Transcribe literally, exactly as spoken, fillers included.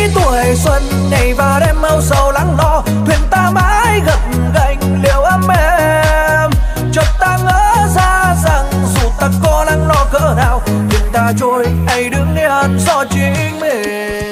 tuổi xuân ngày và đêm âu sầu lắng lo, thuyền ta mãi gập ghềnh liều ấm êm. Chợt ta ngỡ ra rằng dù ta có lắng lo cỡ nào, thuyền ta trôi hay đứng yên do chính mình.